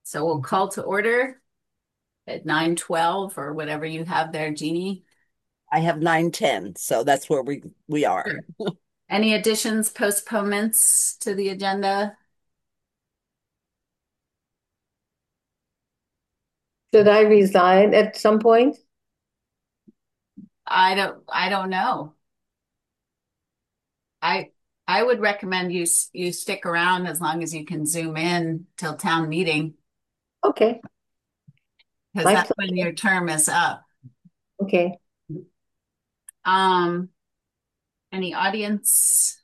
So we'll call to order at 9:12 or whatever you have there, Jeannie. I have 9:10, so that's where we are. Sure. Any additions, postponements to the agenda? Should I resign at some point? I don't know. I I would recommend you stick around as long as you can zoom in till town meeting Okay, because my that's when pleasure. your term is up. Okay. Um, any audience?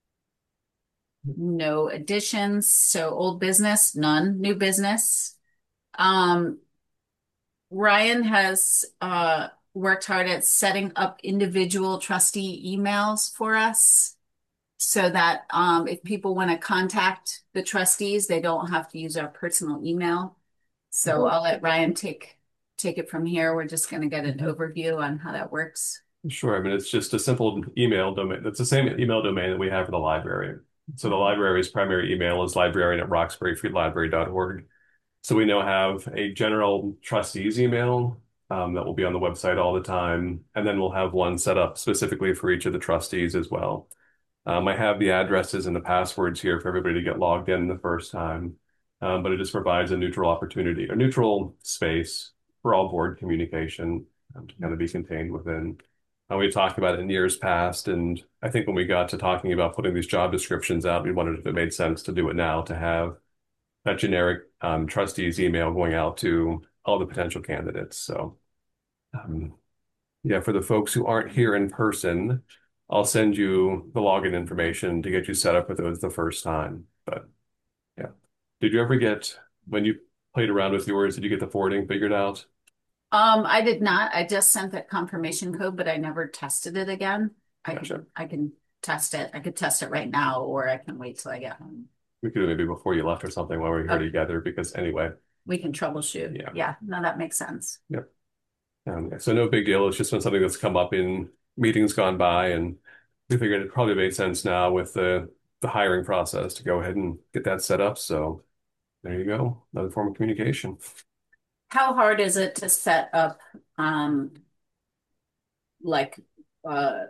No additions. So old business, none. New business. Um, Ryan has worked hard at setting up individual trustee emails for us so that if people want to contact the trustees, they don't have to use our personal email. So I'll let Ryan take it from here. We're just going to get an overview on how that works. Sure. I mean, it's just a simple email domain. It's the same email domain that we have for the library. So the library's primary email is librarian@roxburyfreelibrary.org. So we now have a general trustees email that will be on the website all the time. And then we'll have one set up specifically for each of the trustees as well. I have the addresses and the passwords here for everybody to get logged in the first time. But it just provides a neutral opportunity, a neutral space for all board communication to kind of be contained within. We talked about it in years past, and I think when we got to talking about putting these job descriptions out, we wondered if it made sense to do it now to have that generic trustees email going out to all the potential candidates. So, um, yeah, for the folks who aren't here in person, I'll send you the login information to get you set up with those the first time. But yeah, did you ever get, when you played around with yours, did you get the forwarding figured out? I did not. I just sent that confirmation code, but I never tested it again. Gotcha. I can test it. I could test it right now, or I can wait till I get home. We could do it maybe before you left or something while we're here Okay, together, because anyway, we can troubleshoot. yeah. Yeah, no, that makes sense. Yep. Yeah, so no big deal. It's just been something that's come up in meetings gone by, and we figured it probably made sense now with the hiring process to go ahead and get that set up. So there you go, another form of communication. How hard is it to set up, um, like, uh,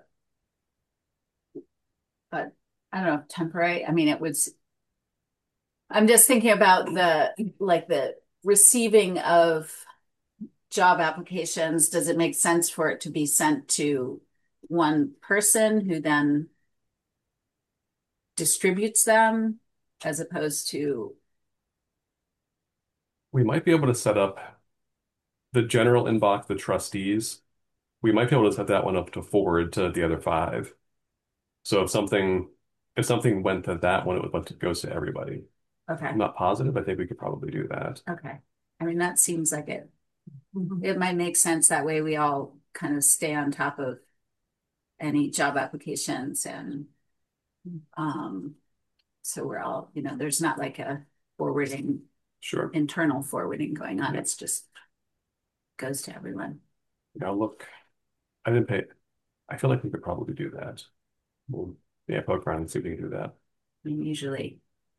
uh, I don't know, temporary? I mean, I'm just thinking about the receiving of job applications. Does it make sense for it to be sent to one person who then distributes them as opposed to, We might be able to set up the general inbox, the trustees. We might be able to set that one up to forward to the other five. So if something went to that one, it goes to everybody. okay, I'm not positive. I think we could probably do that. okay. I mean, that seems like it might make sense that way we all kind of stay on top of any job applications and um so we're all, there's not like a forwarding, Sure. internal forwarding going on. Yeah. It's just goes to everyone. Now look, I didn't pay. I feel like we could probably do that. We'll, yeah, poke around and see if we can do that. I mean, usually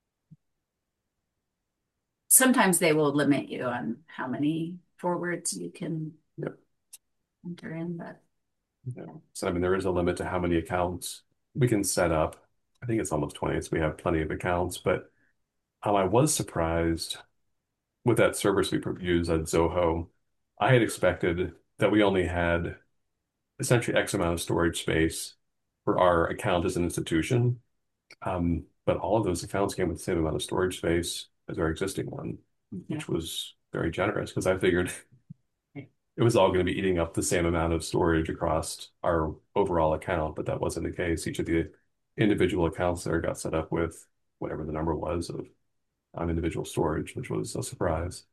sometimes they will limit you on how many forwards you can Yep. enter in, but Yeah. So I mean, there is a limit to how many accounts we can set up. I think it's almost 20, so we have plenty of accounts. But I was surprised with that service we use at Zoho. I had expected that we only had essentially X amount of storage space for our account as an institution. But all of those accounts came with the same amount of storage space as our existing one, yeah. which was very generous because I figured it was all going to be eating up the same amount of storage across our overall account, but that wasn't the case. Each of the individual accounts there got set up with whatever the number was of individual storage, which was a surprise.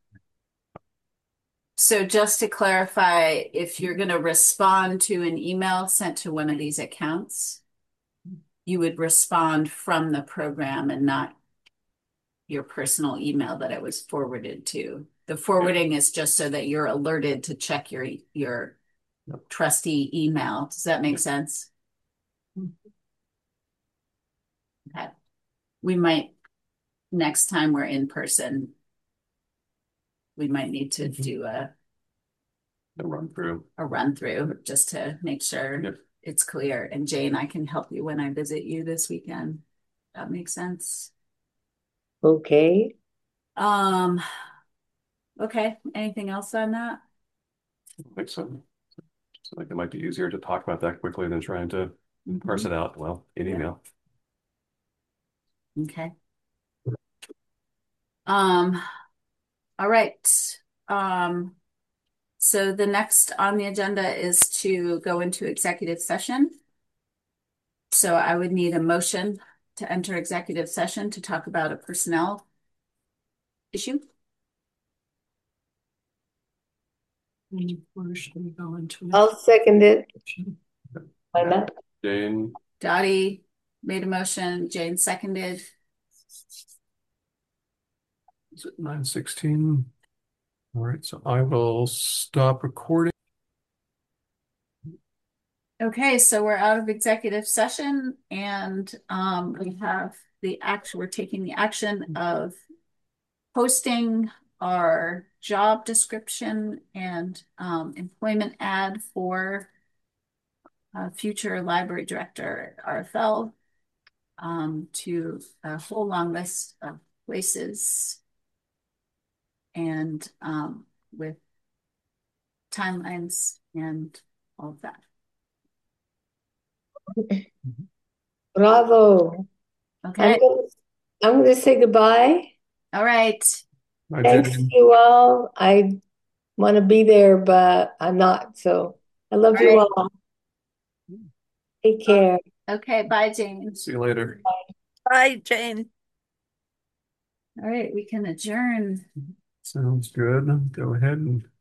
So just to clarify, if you're going to respond to an email sent to one of these accounts, you would respond from the program and not your personal email that it was forwarded to. The Yeah. forwarding is just so that you're alerted to check your Yep. trustee email. Does that make Yep. sense? Okay. We might next time we're in person we might need to Mhm. do The run through. a run through just to make sure Yep. it's clear. And Jane, I can help you when I visit you this weekend. That makes sense. Okay. Um, okay. Anything else on that? I think so. So I think it might be easier to talk about that quickly than trying to parse it out, well, in Yeah. email. Okay. Um, all right. Um, so the next on the agenda is to go into executive session. So I would need a motion to enter executive session to talk about a personnel issue. Where should we go into it? I'll second it. Why Yeah. not? Jane, Dottie made a motion, Jane seconded. is it 9:16? All right, so I will stop recording. Okay, so we're out of executive session and we have we're taking the action of posting our job description and employment ad for future library director at RFL to a whole long list of places and with timelines and all of that. Bravo. Okay. I'm gonna say goodbye. All right. Hi, Thanks to Jane. you all. I want to be there, but I'm not. So I love All you right. all. Take care. Okay. Bye, Jane. See you later. Bye, Jane. All right. We can adjourn. Sounds good. Go ahead and